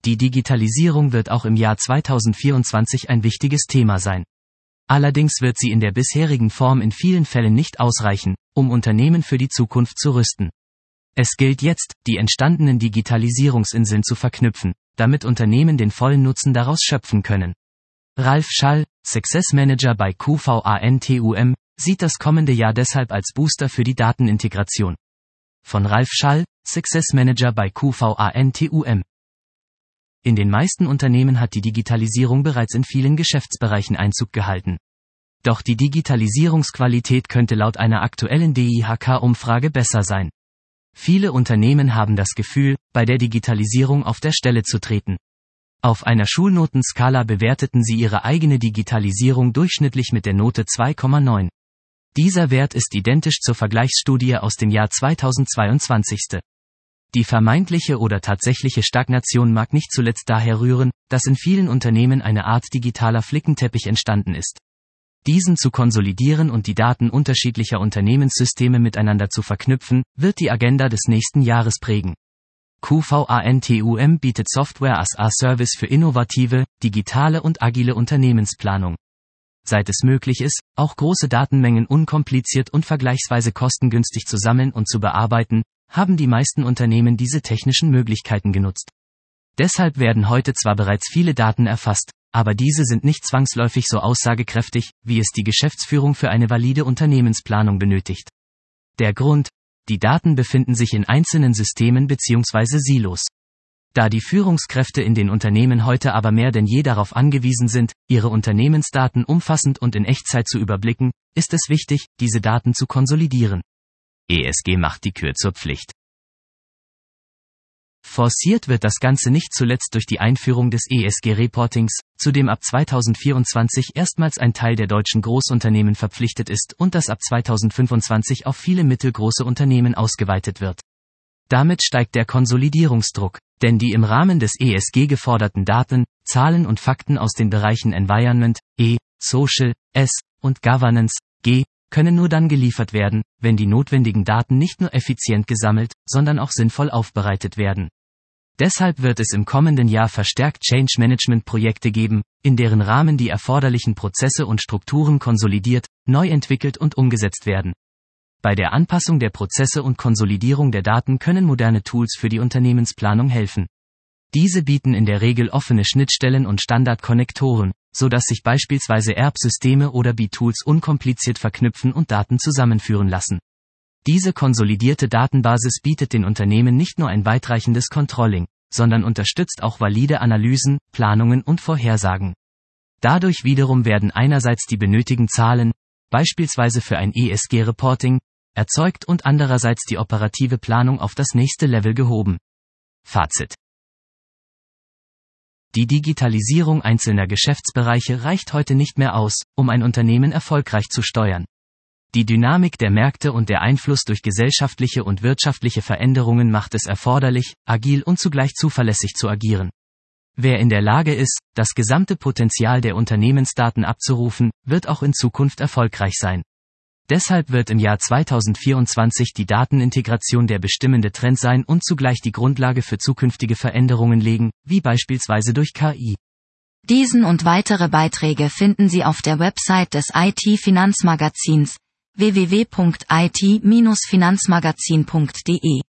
Die Digitalisierung wird auch im Jahr 2024 ein wichtiges Thema sein. Allerdings wird sie in der bisherigen Form in vielen Fällen nicht ausreichen, um Unternehmen für die Zukunft zu rüsten. Es gilt jetzt, die entstandenen Digitalisierungsinseln zu verknüpfen, damit Unternehmen den vollen Nutzen daraus schöpfen können. Ralf Schall, Success Manager bei QVANTUM, sieht das kommende Jahr deshalb als Booster für die Datenintegration. Von Ralf Schall, Success Manager bei QVANTUM. In den meisten Unternehmen hat die Digitalisierung bereits in vielen Geschäftsbereichen Einzug gehalten. Doch die Digitalisierungsqualität könnte laut einer aktuellen DIHK-Umfrage besser sein. Viele Unternehmen haben das Gefühl, bei der Digitalisierung auf der Stelle zu treten. Auf einer Schulnotenskala bewerteten sie ihre eigene Digitalisierung durchschnittlich mit der Note 2,9. Dieser Wert ist identisch zur Vergleichsstudie aus dem Jahr 2022. Die vermeintliche oder tatsächliche Stagnation mag nicht zuletzt daher rühren, dass in vielen Unternehmen eine Art digitaler Flickenteppich entstanden ist. Diesen zu konsolidieren und die Daten unterschiedlicher Unternehmenssysteme miteinander zu verknüpfen, wird die Agenda des nächsten Jahres prägen. QVANTUM bietet Software as a Service für innovative, digitale und agile Unternehmensplanung. Seit es möglich ist, auch große Datenmengen unkompliziert und vergleichsweise kostengünstig zu sammeln und zu bearbeiten, haben die meisten Unternehmen diese technischen Möglichkeiten genutzt. Deshalb werden heute zwar bereits viele Daten erfasst, aber diese sind nicht zwangsläufig so aussagekräftig, wie es die Geschäftsführung für eine valide Unternehmensplanung benötigt. Der Grund: Die Daten befinden sich in einzelnen Systemen bzw. Silos. Da die Führungskräfte in den Unternehmen heute aber mehr denn je darauf angewiesen sind, ihre Unternehmensdaten umfassend und in Echtzeit zu überblicken, ist es wichtig, diese Daten zu konsolidieren. ESG macht die Kür zur Pflicht. Forciert wird das Ganze nicht zuletzt durch die Einführung des ESG-Reportings, zu dem ab 2024 erstmals ein Teil der deutschen Großunternehmen verpflichtet ist und das ab 2025 auf viele mittelgroße Unternehmen ausgeweitet wird. Damit steigt der Konsolidierungsdruck, denn die im Rahmen des ESG geforderten Daten, Zahlen und Fakten aus den Bereichen Environment, E, Social, S und Governance, G, können nur dann geliefert werden, wenn die notwendigen Daten nicht nur effizient gesammelt, sondern auch sinnvoll aufbereitet werden. Deshalb wird es im kommenden Jahr verstärkt Change-Management-Projekte geben, in deren Rahmen die erforderlichen Prozesse und Strukturen konsolidiert, neu entwickelt und umgesetzt werden. Bei der Anpassung der Prozesse und Konsolidierung der Daten können moderne Tools für die Unternehmensplanung helfen. Diese bieten in der Regel offene Schnittstellen und Standardkonnektoren, sodass sich beispielsweise ERP-Systeme oder BI-Tools unkompliziert verknüpfen und Daten zusammenführen lassen. Diese konsolidierte Datenbasis bietet den Unternehmen nicht nur ein weitreichendes Controlling, sondern unterstützt auch valide Analysen, Planungen und Vorhersagen. Dadurch wiederum werden einerseits die benötigten Zahlen, beispielsweise für ein ESG-Reporting, erzeugt und andererseits die operative Planung auf das nächste Level gehoben. Fazit: Die Digitalisierung einzelner Geschäftsbereiche reicht heute nicht mehr aus, um ein Unternehmen erfolgreich zu steuern. Die Dynamik der Märkte und der Einfluss durch gesellschaftliche und wirtschaftliche Veränderungen macht es erforderlich, agil und zugleich zuverlässig zu agieren. Wer in der Lage ist, das gesamte Potenzial der Unternehmensdaten abzurufen, wird auch in Zukunft erfolgreich sein. Deshalb wird im Jahr 2024 die Datenintegration der bestimmende Trend sein und zugleich die Grundlage für zukünftige Veränderungen legen, wie beispielsweise durch KI. Diesen und weitere Beiträge finden Sie auf der Website des IT-Finanzmagazins www.it-finanzmagazin.de.